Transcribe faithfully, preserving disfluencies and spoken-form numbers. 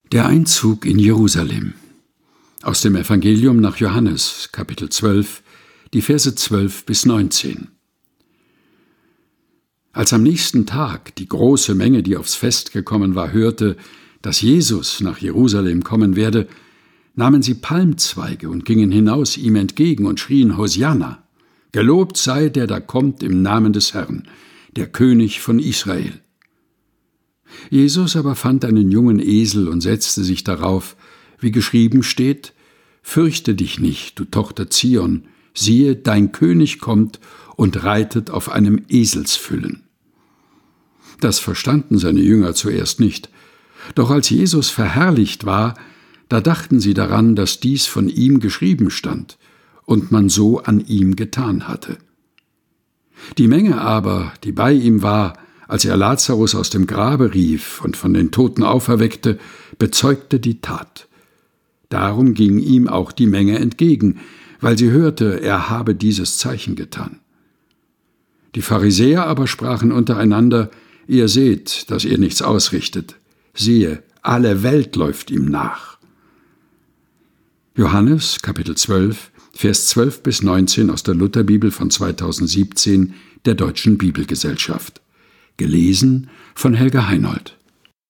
Der Einzug in Jerusalem. Aus dem Evangelium nach Johannes, Kapitel zwölf, die Verse zwölf bis neunzehn. Als am nächsten Tag die große Menge, die aufs Fest gekommen war, hörte, dass Jesus nach Jerusalem kommen werde, nahmen sie Palmzweige und gingen hinaus ihm entgegen und schrien Hosianna: Gelobt sei der, da kommt im Namen des Herrn, der König von Israel. Jesus aber fand einen jungen Esel und setzte sich darauf, wie geschrieben steht: Fürchte dich nicht, du Tochter Zion, siehe, dein König kommt und reitet auf einem Eselsfüllen. Das verstanden seine Jünger zuerst nicht. Doch als Jesus verherrlicht war, da dachten sie daran, dass dies von ihm geschrieben stand und man so an ihm getan hatte. Die Menge aber, die bei ihm war, als er Lazarus aus dem Grabe rief und von den Toten auferweckte, bezeugte die Tat. Darum ging ihm auch die Menge entgegen, weil sie hörte, er habe dieses Zeichen getan. Die Pharisäer aber sprachen untereinander: Ihr seht, dass ihr nichts ausrichtet. Siehe, alle Welt läuft ihm nach. Johannes, Kapitel zwölf, Vers zwölf bis neunzehn aus der Lutherbibel von zweitausendsiebzehn der Deutschen Bibelgesellschaft. Gelesen von Helga Heinold.